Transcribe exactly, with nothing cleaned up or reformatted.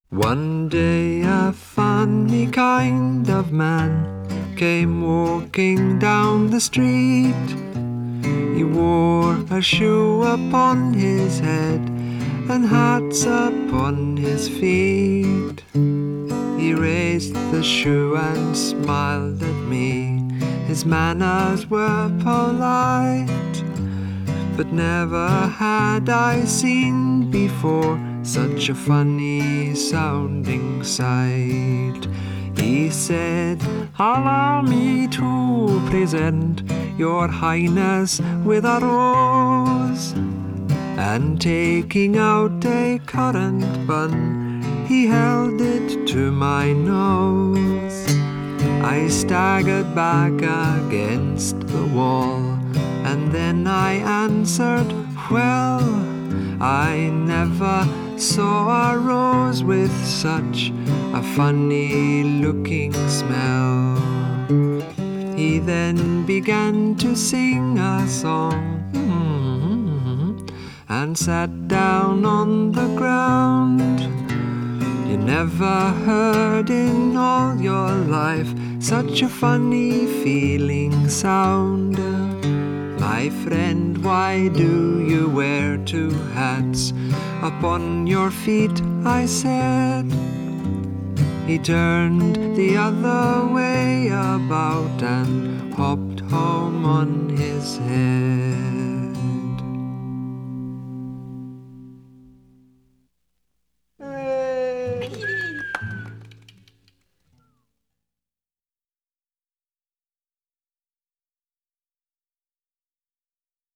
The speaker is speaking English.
One day a funny kind of man came walking down the street. He wore a shoe upon his head and hats upon his feet. He raised the shoe and smiled at me. His manners were polite, but never had I seen before such a funny sounding sight. He said, "Allow me to present your highness with a rose." And taking out a currant bun, he held it to my nose. I staggered back against the wall, and then I answered, "Well, I never saw a rose with such a funny-looking smell." He then began to sing a song and sat down on the ground. You never heard in all your life such a funny feeling sound. "My friend, why do you wear two hats upon your feet?" I said. He turned the other way about and hopped home on his head.